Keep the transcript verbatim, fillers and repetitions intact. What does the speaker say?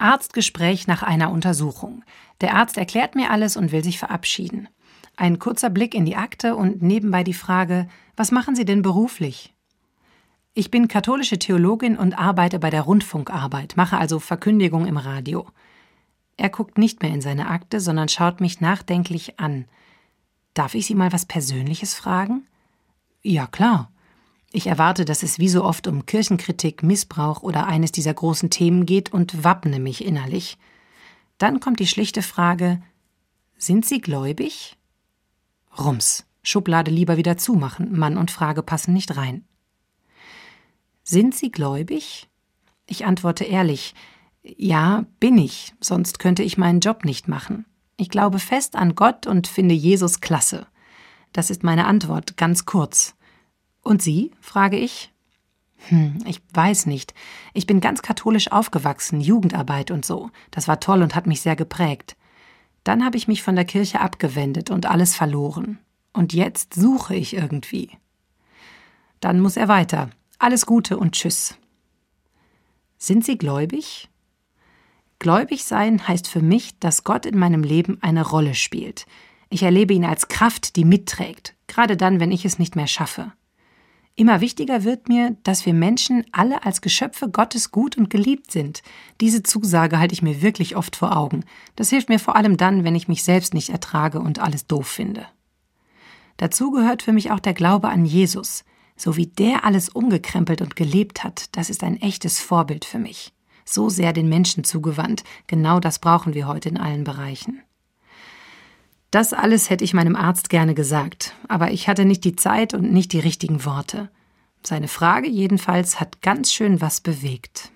Arztgespräch nach einer Untersuchung. Der Arzt erklärt mir alles und will sich verabschieden. Ein kurzer Blick in die Akte und nebenbei die Frage, was machen Sie denn beruflich? Ich bin katholische Theologin und arbeite bei der Rundfunkarbeit, mache also Verkündigung im Radio. Er guckt nicht mehr in seine Akte, sondern schaut mich nachdenklich an. Darf ich Sie mal was Persönliches fragen? Ja, klar. Ich erwarte, dass es wie so oft um Kirchenkritik, Missbrauch oder eines dieser großen Themen geht und wappne mich innerlich. Dann kommt die schlichte Frage, sind Sie gläubig? Rums, Schublade lieber wieder zumachen, Mann und Frage passen nicht rein. Sind Sie gläubig? Ich antworte ehrlich, ja, bin ich, sonst könnte ich meinen Job nicht machen. Ich glaube fest an Gott und finde Jesus klasse. Das ist meine Antwort, ganz kurz. Und Sie? Frage ich. Hm, ich weiß nicht. Ich bin ganz katholisch aufgewachsen, Jugendarbeit und so. Das war toll und hat mich sehr geprägt. Dann habe ich mich von der Kirche abgewendet und alles verloren. Und jetzt suche ich irgendwie. Dann muss er weiter. Alles Gute und tschüss. Sind Sie gläubig? Gläubig sein heißt für mich, dass Gott in meinem Leben eine Rolle spielt. Ich erlebe ihn als Kraft, die mitträgt, gerade dann, wenn ich es nicht mehr schaffe. Immer wichtiger wird mir, dass wir Menschen alle als Geschöpfe Gottes gut und geliebt sind. Diese Zusage halte ich mir wirklich oft vor Augen. Das hilft mir vor allem dann, wenn ich mich selbst nicht ertrage und alles doof finde. Dazu gehört für mich auch der Glaube an Jesus. So wie der alles umgekrempelt und gelebt hat, das ist ein echtes Vorbild für mich. So sehr den Menschen zugewandt. Genau das brauchen wir heute in allen Bereichen. Das alles hätte ich meinem Arzt gerne gesagt, aber ich hatte nicht die Zeit und nicht die richtigen Worte. Seine Frage jedenfalls hat ganz schön was bewegt.